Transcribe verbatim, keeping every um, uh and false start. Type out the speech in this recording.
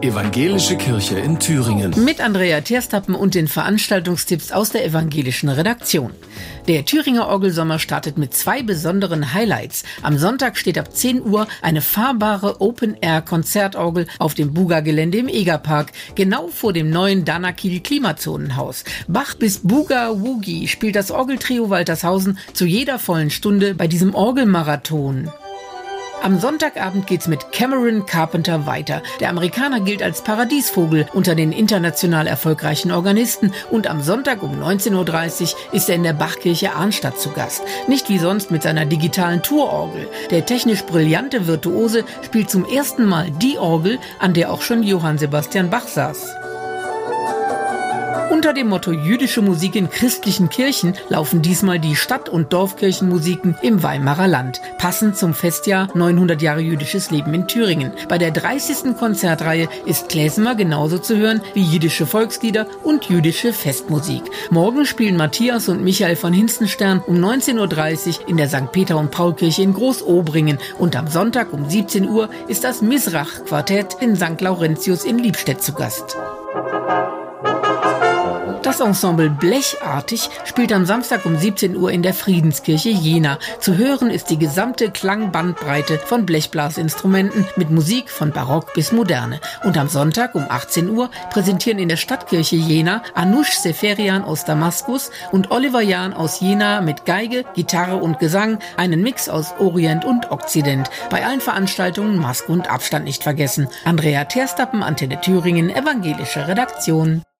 Evangelische Kirche in Thüringen. Mit Andrea Terstappen und den Veranstaltungstipps aus der evangelischen Redaktion. Der Thüringer Orgelsommer startet mit zwei besonderen Highlights. Am Sonntag steht ab zehn Uhr eine fahrbare Open-Air-Konzertorgel auf dem Buga-Gelände im Egerpark, genau vor dem neuen Danakil-Klimazonenhaus. Bach bis Buga-Woogie spielt das Orgeltrio Waltershausen zu jeder vollen Stunde bei diesem Orgelmarathon. Am Sonntagabend geht's mit Cameron Carpenter weiter. Der Amerikaner gilt als Paradiesvogel unter den international erfolgreichen Organisten und am Sonntag um neunzehn Uhr dreißig ist er in der Bachkirche Arnstadt zu Gast. Nicht wie sonst mit seiner digitalen Tourorgel. Der technisch brillante Virtuose spielt zum ersten Mal die Orgel, an der auch schon Johann Sebastian Bach saß. Unter dem Motto jüdische Musik in christlichen Kirchen laufen diesmal die Stadt- und Dorfkirchenmusiken im Weimarer Land, passend zum Festjahr neunhundert Jahre jüdisches Leben in Thüringen. Bei der dreißigsten Konzertreihe ist Klezmer genauso zu hören wie jiddische Volkslieder und jüdische Festmusik. Morgen spielen Matthias und Michael von Hinstenstern um neunzehn Uhr dreißig in der Sankt Peter- und Paulkirche in Großobringen und am Sonntag um siebzehn Uhr ist das Misrach-Quartett in Sankt Laurentius in Liebstedt zu Gast. Das Ensemble Blechartig spielt am Samstag um siebzehn Uhr in der Friedenskirche Jena. Zu hören ist die gesamte Klangbandbreite von Blechblasinstrumenten mit Musik von Barock bis Moderne. Und am Sonntag um achtzehn Uhr präsentieren in der Stadtkirche Jena Anush Seferian aus Damaskus und Oliver Jahn aus Jena mit Geige, Gitarre und Gesang einen Mix aus Orient und Okzident. Bei allen Veranstaltungen Maske und Abstand nicht vergessen. Andrea Terstappen, Antenne Thüringen, evangelische Redaktion.